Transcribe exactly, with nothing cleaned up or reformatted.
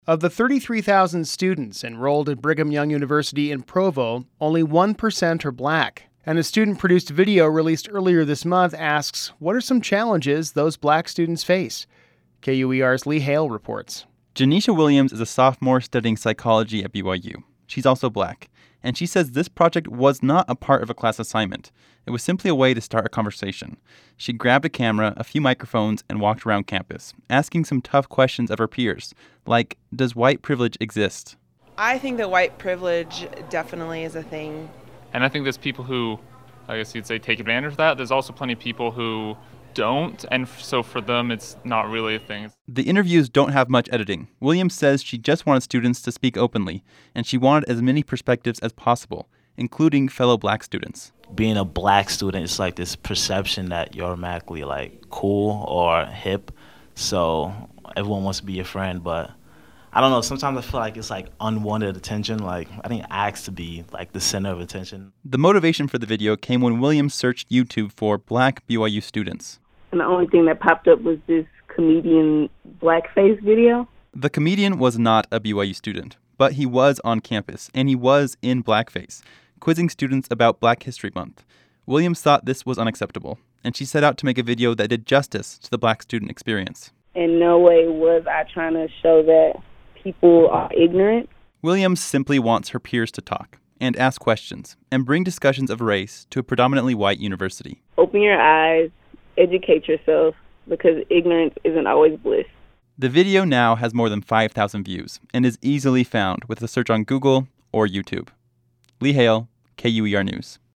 Of the thirty-three thousand students enrolled at Brigham Young University in Provo, only one percent are black. And a student-produced video released earlier this month asks, what are some challenges those black students face? K U E R's Lee Hale reports. Janisha Williams is a sophomore studying psychology at B Y U. She's also black, and she says this project was not a part of a class assignment. It was simply a way to start a conversation. She grabbed a camera, a few microphones, and walked around campus, asking some tough questions of her peers, like, does white privilege exist? I think that white privilege definitely is a thing. And I think there's people who, I guess you'd say, take advantage of that. There's also plenty of people who don't, and so for them, it's not really a thing. The interviews don't have much editing. Williams says she just wanted students to speak openly, and she wanted as many perspectives as possible, including fellow black students. Being a black student, it's like this perception that you're automatically like cool or hip, so everyone wants to be your friend, but I don't know, sometimes I feel like it's like unwanted attention, like I didn't ask to be like the center of attention. The motivation for the video came when Williams searched YouTube for black B Y U students. And the only thing that popped up was this comedian blackface video. The comedian was not a B Y U student, but he was on campus, and he was in blackface, quizzing students about Black History Month. Williams thought this was unacceptable, and she set out to make a video that did justice to the black student experience. In no way was I trying to show that people are ignorant. Williams simply wants her peers to talk and ask questions and bring discussions of race to a predominantly white university. Open your eyes, educate yourself, because ignorance isn't always bliss. The video now has more than five thousand views and is easily found with a search on Google or YouTube. Lee Hale, K U E R News.